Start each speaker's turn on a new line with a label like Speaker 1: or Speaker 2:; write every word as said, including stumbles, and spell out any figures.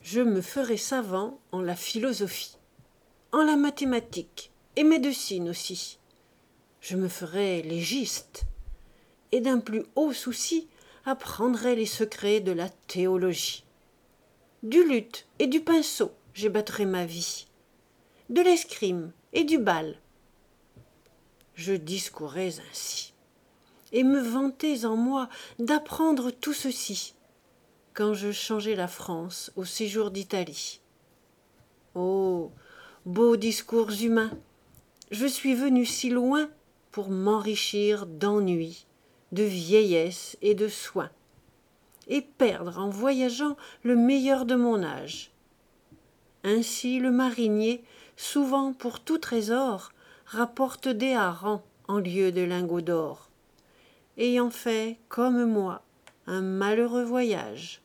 Speaker 1: Je me ferai savant en la philosophie, en la mathématique et médecine aussi. Je me ferai légiste, et d'un plus haut souci apprendrai les secrets de la théologie. Du luth et du pinceau j'ébattrai ma vie, de l'escrime et du bal. Je discourais ainsi, et me vantais en moi d'apprendre tout ceci, quand je changeai la France au séjour d'Italie. Oh, beaux discours humains, je suis venu si loin pour m'enrichir d'ennui, de vieillesse et de soins, et perdre en voyageant le meilleur de mon âge. Ainsi le marinier, souvent pour tout trésor, rapporte des harengs en lieu de lingots d'or, ayant fait, comme moi, un malheureux voyage.